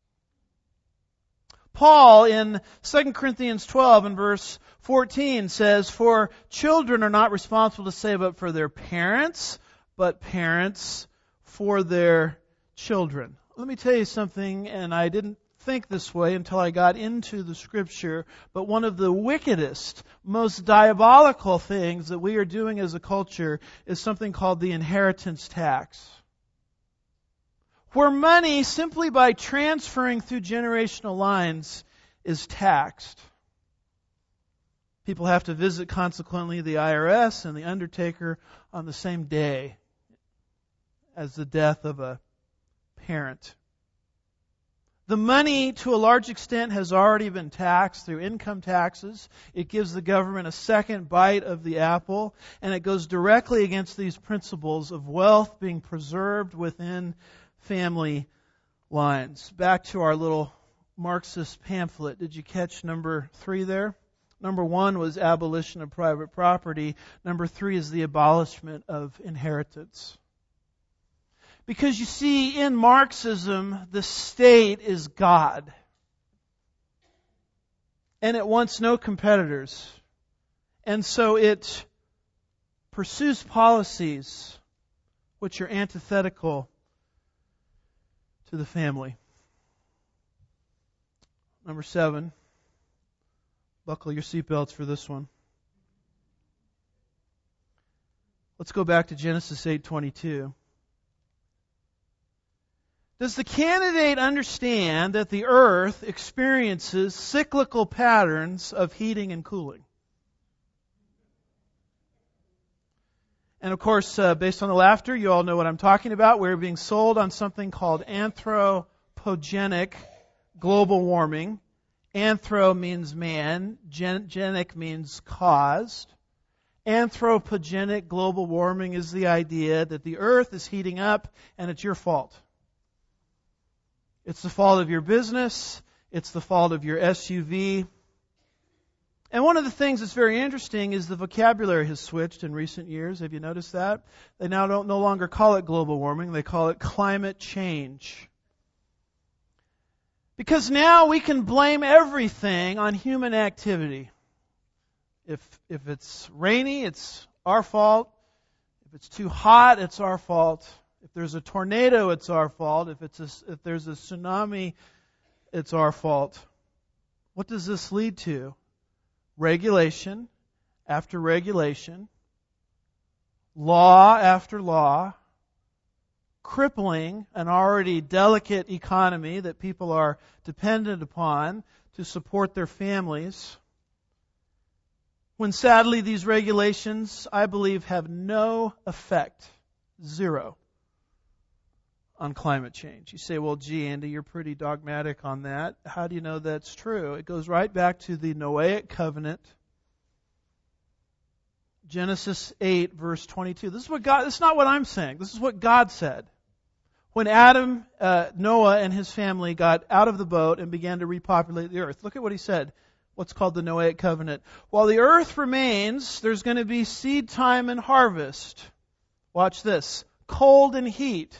Paul in Second Corinthians twelve and verse fourteen says, for children are not responsible to save up for their parents, but parents for their children. Let me tell you something, and I didn't think this way until I got into the Scripture, but one of the wickedest, most diabolical things that we are doing as a culture is something called the inheritance tax, where money, simply by transferring through generational lines, is taxed. People have to visit, consequently, the I R S and the undertaker on the same day as the death of a parent. The money, to a large extent, has already been taxed through income taxes. It gives the government a second bite of the apple, and it goes directly against these principles of wealth being preserved within family lines. Back to our little Marxist pamphlet. Did you catch number three there? Number one was abolition of private property. Number three is the abolishment of inheritance. Because you see, in Marxism, the state is God. And it wants no competitors. And so it pursues policies which are antithetical to the family. Number seven. Buckle your seatbelts for this one. Let's go back to Genesis eight twenty-two. Does the candidate understand that the earth experiences cyclical patterns of heating and cooling? And of course, uh, based on the laughter, you all know what I'm talking about. We're being sold on something called anthropogenic global warming. Anthro means man. Gen- genic means caused. Anthropogenic global warming is the idea that the earth is heating up and it's your fault. It's the fault of your business. It's the fault of your S U V. And one of the things that's very interesting is the vocabulary has switched in recent years. Have you noticed that? They now don't no longer call it global warming. They call it climate change. Because now we can blame everything on human activity. If if it's rainy, it's our fault. If it's too hot, it's our fault. If there's a tornado, it's our fault. If it's a, if there's a tsunami, it's our fault. What does this lead to? Regulation after regulation, law after law, crippling an already delicate economy that people are dependent upon to support their families. When sadly these regulations, I believe, have no effect, zero, on climate change. You say, well, gee, Andy, you're pretty dogmatic on that. How do you know that's true? It goes right back to the Noahic covenant. Genesis eight, verse twenty-two. This is what God, this is not what I'm saying. This is what God said. When Adam, uh, Noah and his family got out of the boat and began to repopulate the earth. Look at what he said. What's called the Noahic covenant. While the earth remains, there's going to be seed time and harvest. Watch this. Cold and heat.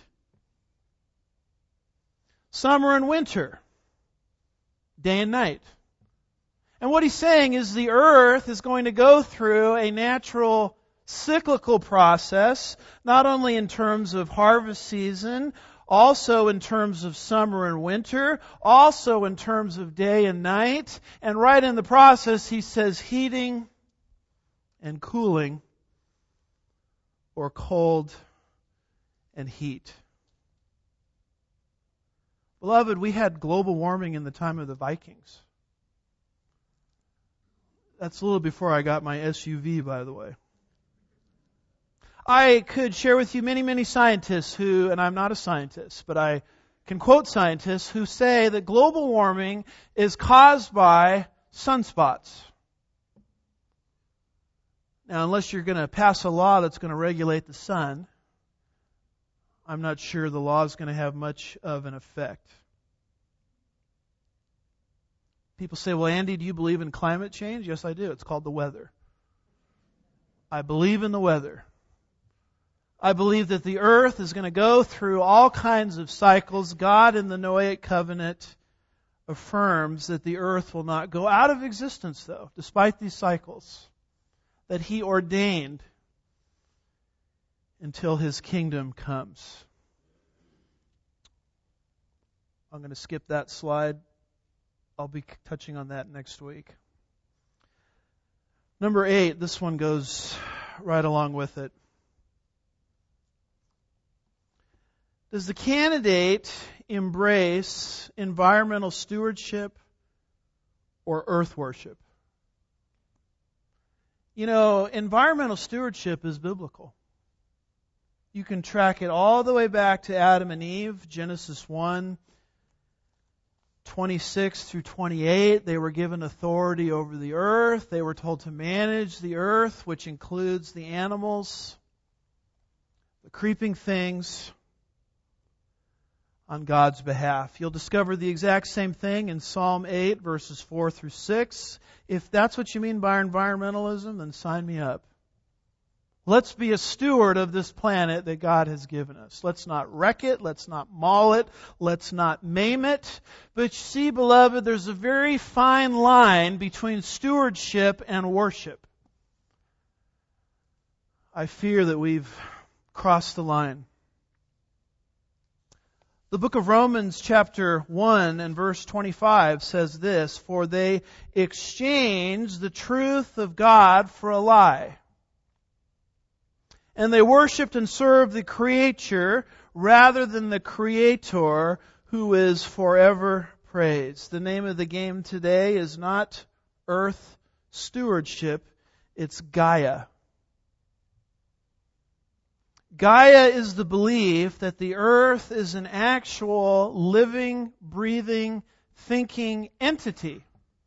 Summer and winter. Day and night. And what he's saying is the earth is going to go through a natural cyclical process, not only in terms of harvest season, also in terms of summer and winter, also in terms of day and night. And right in the process, he says heating and cooling, or cold and heat. Beloved, we had global warming in the time of the Vikings. That's a little before I got my S U V, by the way. I could share with you many, many scientists who, and I'm not a scientist, but I can quote scientists who say that global warming is caused by sunspots. Now, unless you're going to pass a law that's going to regulate the sun, I'm not sure the law is going to have much of an effect. People say, well, Andy, do you believe in climate change? Yes, I do. It's called the weather. I believe in the weather. I believe that the earth is going to go through all kinds of cycles. God in the Noahic covenant affirms that the earth will not go out of existence, though, despite these cycles, that He ordained until His kingdom comes. I'm going to skip that slide. I'll be touching on that next week. Number eight, this one goes right along with it. Does the candidate embrace environmental stewardship or earth worship? You know, environmental stewardship is biblical. You can track it all the way back to Adam and Eve, Genesis one, twenty-six through twenty-eight. They were given authority over the earth. They were told to manage the earth, which includes the animals, the creeping things, on God's behalf. You'll discover the exact same thing in Psalm eight, verses four through six. If that's what you mean by environmentalism, then sign me up. Let's be a steward of this planet that God has given us. Let's not wreck it. Let's not maul it. Let's not maim it. But you see, beloved, there's a very fine line between stewardship and worship. I fear that we've crossed the line. The book of Romans chapter one and verse twenty-five says this, "For they exchanged the truth of God for a lie. And they worshipped and served the creature rather than the Creator, who is forever praised." The name of the game today is not earth stewardship, it's Gaia. Gaia is the belief that the earth is an actual living, breathing, thinking entity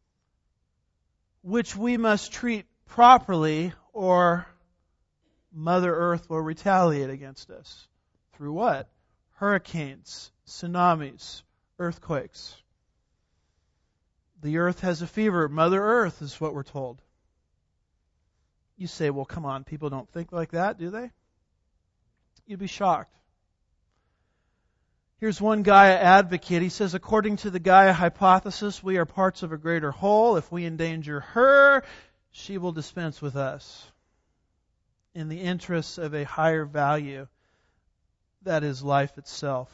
which we must treat properly, or Mother Earth will retaliate against us. Through what? Hurricanes, tsunamis, earthquakes. The earth has a fever. Mother Earth is what we're told. You say, well, come on, people don't think like that, do they? You'd be shocked. Here's one Gaia advocate. He says, according to the Gaia hypothesis, we are parts of a greater whole. If we endanger her, she will dispense with us in the interests of a higher value that is life itself.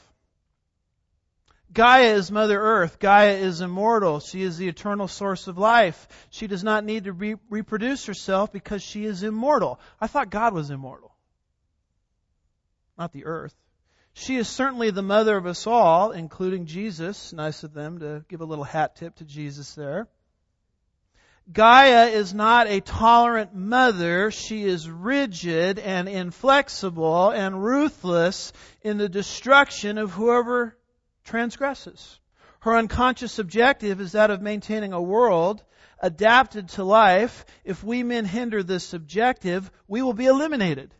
Gaia is Mother Earth. Gaia is immortal. She is the eternal source of life. She does not need to re- reproduce herself because she is immortal. I thought God was immortal, not the earth. She is certainly the mother of us all, including Jesus. Nice of them to give a little hat tip to Jesus there. Gaia is not a tolerant mother. She is rigid and inflexible and ruthless in the destruction of whoever transgresses. Her unconscious objective is that of maintaining a world adapted to life. If we men hinder this objective, we will be eliminated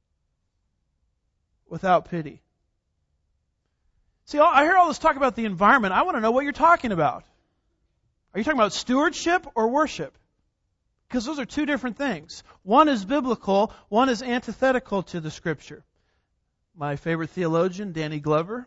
without pity. See, I hear all this talk about the environment. I want to know what you're talking about. Are you talking about stewardship or worship? Because those are two different things. One is biblical, one is antithetical to the Scripture. My favorite theologian, Danny Glover,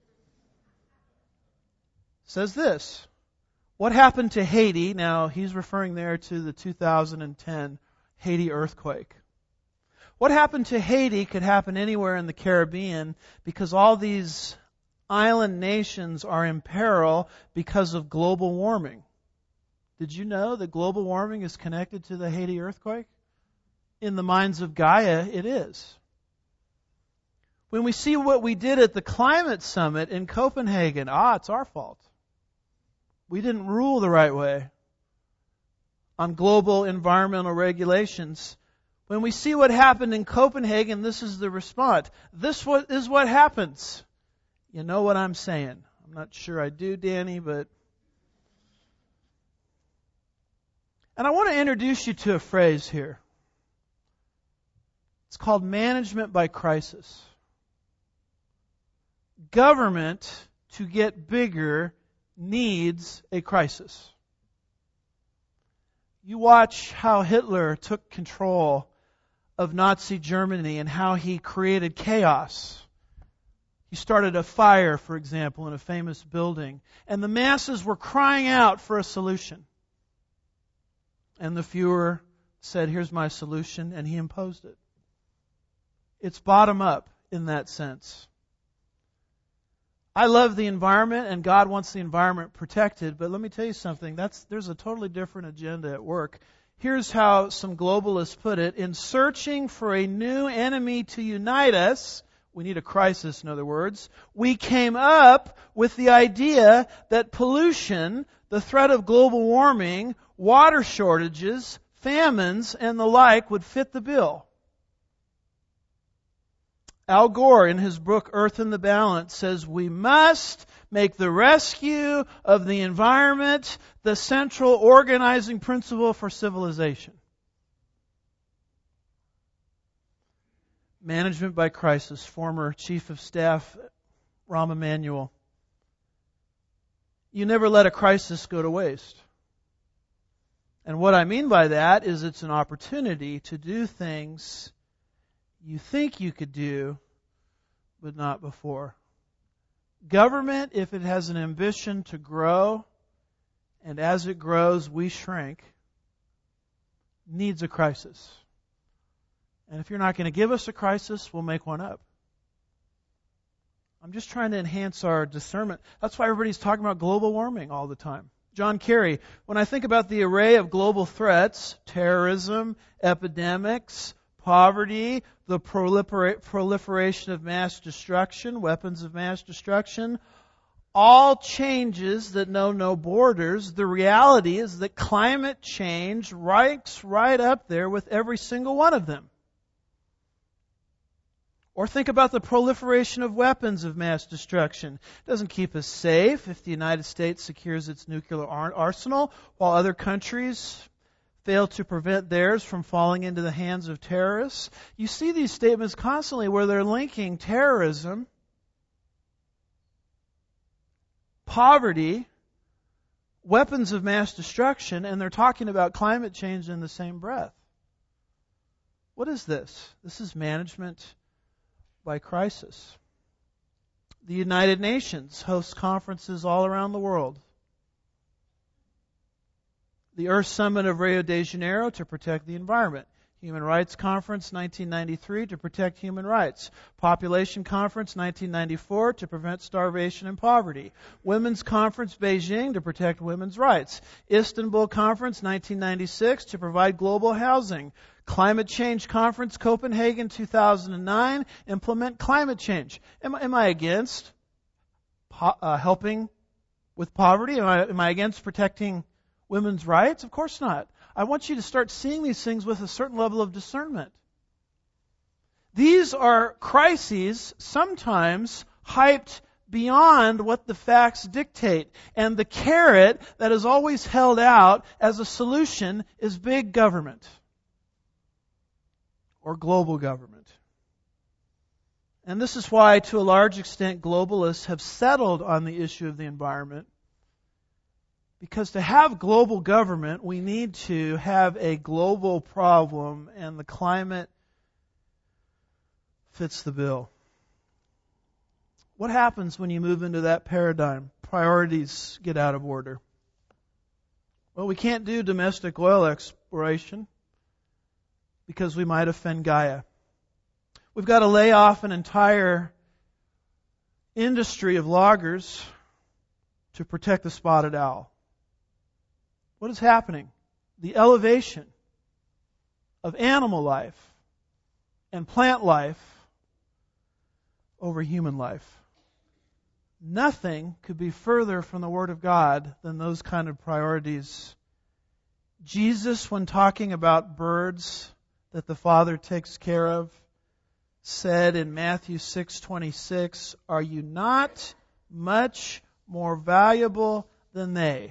says this. What happened to Haiti? Now, he's referring there to the two thousand ten Haiti earthquake. What happened to Haiti could happen anywhere in the Caribbean because all these island nations are in peril because of global warming. Did you know that global warming is connected to the Haiti earthquake? In the minds of Gaia, it is. When we see what we did at the climate summit in Copenhagen, ah, it's our fault. We didn't rule the right way on global environmental regulations. When we see what happened in Copenhagen, this is the response. This is what happens. You know what I'm saying. I'm not sure I do, Danny, but... And I want to introduce you to a phrase here. It's called management by crisis. Government, to get bigger, needs a crisis. You watch how Hitler took control of Nazi Germany and how he created chaos. He started a fire, for example, in a famous building, and the masses were crying out for a solution. And the Führer said, here's my solution, and he imposed it. It's bottom up in that sense. I love the environment, and God wants the environment protected, but let me tell you something, that's there's a totally different agenda at work. Here's how some globalists put it. In searching for a new enemy to unite us, we need a crisis, in other words, we came up with the idea that pollution, the threat of global warming, water shortages, famines, and the like would fit the bill. Al Gore, in his book Earth in the Balance, says we must make the rescue of the environment the central organizing principle for civilization. Management by crisis, former Chief of Staff Rahm Emanuel. You never let a crisis go to waste. And what I mean by that is it's an opportunity to do things you think you could do, but not before. Government, if it has an ambition to grow, and as it grows we shrink, needs a crisis. And if you're not going to give us a crisis, we'll make one up. I'm just trying to enhance our discernment. That's why everybody's talking about global warming all the time. John Kerry, when I think about the array of global threats, terrorism, epidemics, poverty, the prolifera- proliferation of mass destruction, weapons of mass destruction, all changes that know no borders, the reality is that climate change ranks right up there with every single one of them. Or think about the proliferation of weapons of mass destruction. It doesn't keep us safe if the United States secures its nuclear arsenal, while other countries fail to prevent theirs from falling into the hands of terrorists. You see these statements constantly where they're linking terrorism, poverty, weapons of mass destruction, and they're talking about climate change in the same breath. What is this? This is management by crisis. The United Nations hosts conferences all around the world. The Earth Summit of Rio de Janeiro to protect the environment. Human Rights Conference nineteen ninety-three to protect human rights. Population Conference nineteen ninety-four to prevent starvation and poverty. Women's Conference Beijing to protect women's rights. Istanbul Conference nineteen ninety-six to provide global housing. Climate Change Conference Copenhagen two thousand nine, implement climate change. Am, am I against po- uh, helping with poverty? Am I, am I against protecting women's rights? Of course not. I want you to start seeing these things with a certain level of discernment. These are crises sometimes hyped beyond what the facts dictate. And the carrot that is always held out as a solution is big government or global government. And this is why, to a large extent, globalists have settled on the issue of the environment. Because to have global government, we need to have a global problem, and the climate fits the bill. What happens when you move into that paradigm? Priorities get out of order. Well, we can't do domestic oil exploration because we might offend Gaia. We've got to lay off an entire industry of loggers to protect the spotted owl. What is happening? The elevation of animal life and plant life over human life. Nothing could be further from the Word of God than those kind of priorities. Jesus, when talking about birds that the Father takes care of, said in Matthew six twenty-six, "Are you not much more valuable than they?"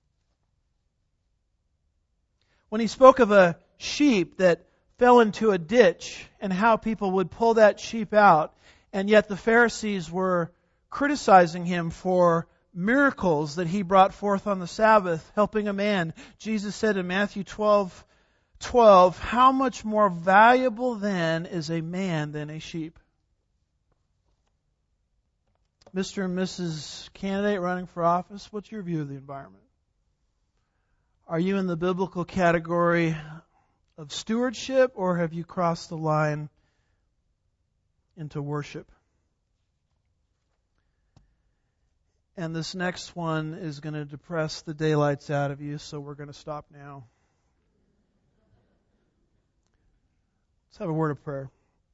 When he spoke of a sheep that fell into a ditch and how people would pull that sheep out, and yet the Pharisees were criticizing him for miracles that he brought forth on the Sabbath, helping a man, Jesus said in Matthew twelve twelve, "How much more valuable then is a man than a sheep?" Mister and Missus Candidate running for office, what's your view of the environment? Are you in the biblical category of stewardship, or have you crossed the line into worship? And this next one is going to depress the daylights out of you, so we're going to stop now. Let's have a word of prayer.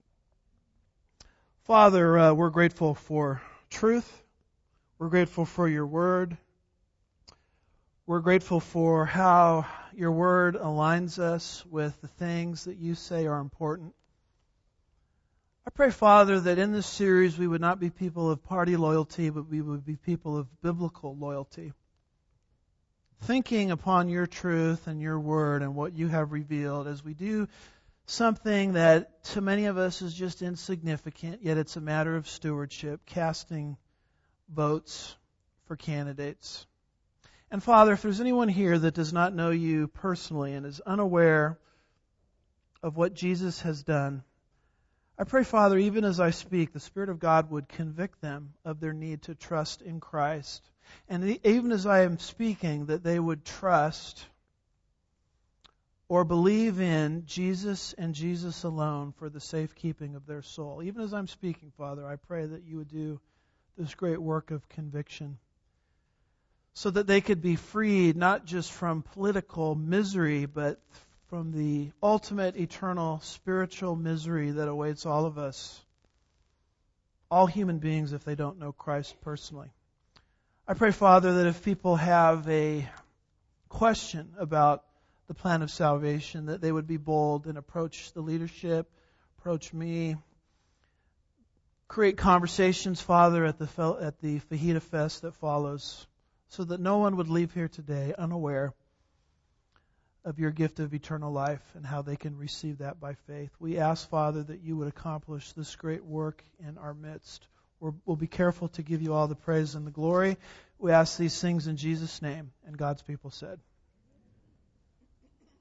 Father, uh, we're grateful for truth. We're grateful for your word. We're grateful for how your word aligns us with the things that you say are important. I pray, Father, that in this series we would not be people of party loyalty, but we would be people of biblical loyalty. Thinking upon your truth and your word and what you have revealed as we do something that to many of us is just insignificant, yet it's a matter of stewardship, casting votes for candidates. And Father, if there's anyone here that does not know you personally and is unaware of what Jesus has done, I pray, Father, even as I speak, the Spirit of God would convict them of their need to trust in Christ. And even as I am speaking, that they would trust or believe in Jesus and Jesus alone for the safekeeping of their soul. Even as I'm speaking, Father, I pray that you would do this great work of conviction, so that they could be freed not just from political misery, but from the ultimate eternal spiritual misery that awaits all of us, all human beings, if they don't know Christ personally. I pray, Father, that if people have a question about the plan of salvation, that they would be bold and approach the leadership, approach me, create conversations, Father, at the at the Fajita Fest that follows, so that no one would leave here today unaware of your gift of eternal life and how they can receive that by faith. We ask, Father, that you would accomplish this great work in our midst. We're, we'll be careful to give you all the praise and the glory. We ask these things in Jesus' name, and God's people said.